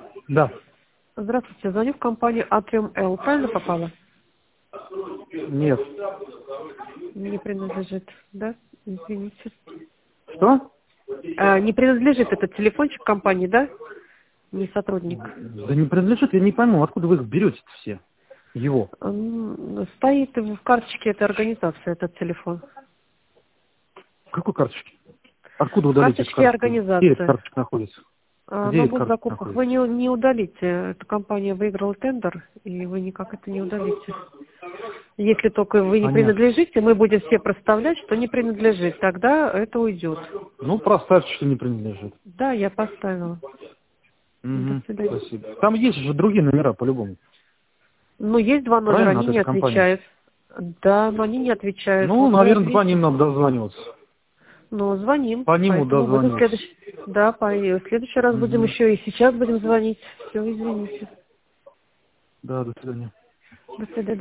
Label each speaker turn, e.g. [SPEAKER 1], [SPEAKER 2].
[SPEAKER 1] Да.
[SPEAKER 2] Здравствуйте, звоню в компанию Atrium L. Правильно попала?
[SPEAKER 1] Нет.
[SPEAKER 2] Не принадлежит, да? Извините.
[SPEAKER 1] Что?
[SPEAKER 2] Не принадлежит этот телефончик компании, да? Не сотрудник.
[SPEAKER 1] Да не принадлежит, я не пойму, откуда вы их берете все? Его.
[SPEAKER 2] Стоит в карточке этой организации этот телефон.
[SPEAKER 1] В какой карточке? Откуда
[SPEAKER 2] В
[SPEAKER 1] удалить эту
[SPEAKER 2] карточке
[SPEAKER 1] карточку? Где эта
[SPEAKER 2] организации.
[SPEAKER 1] карточка находится? Где
[SPEAKER 2] На
[SPEAKER 1] эта карточка
[SPEAKER 2] госзакупках. Вы
[SPEAKER 1] находится?
[SPEAKER 2] не удалите. Эта компания выиграла тендер, и вы никак это не удалите. Если только вы не
[SPEAKER 1] Понятно.
[SPEAKER 2] принадлежите, мы будем все проставлять, что не принадлежит. Тогда это уйдет.
[SPEAKER 1] Ну, проставьте, что не принадлежит.
[SPEAKER 2] Да, я поставила. До
[SPEAKER 1] Угу,
[SPEAKER 2] свидания.
[SPEAKER 1] спасибо. Там есть же другие номера, по-любому.
[SPEAKER 2] Ну, есть два номера,
[SPEAKER 1] Правильно,
[SPEAKER 2] они
[SPEAKER 1] от
[SPEAKER 2] не
[SPEAKER 1] этой компании?
[SPEAKER 2] отвечают. Да, но они не отвечают.
[SPEAKER 1] Ну,
[SPEAKER 2] Вот мы
[SPEAKER 1] наверное, по
[SPEAKER 2] ответим.
[SPEAKER 1] ним надо дозваниваться.
[SPEAKER 2] Ну, звоним,
[SPEAKER 1] По ним
[SPEAKER 2] поэтому будем в
[SPEAKER 1] дозваниваться.
[SPEAKER 2] следующий... Да, в следующий раз будем
[SPEAKER 1] Угу.
[SPEAKER 2] еще, и сейчас будем звонить. Все, извините.
[SPEAKER 1] Да, до свидания.
[SPEAKER 2] До свидания.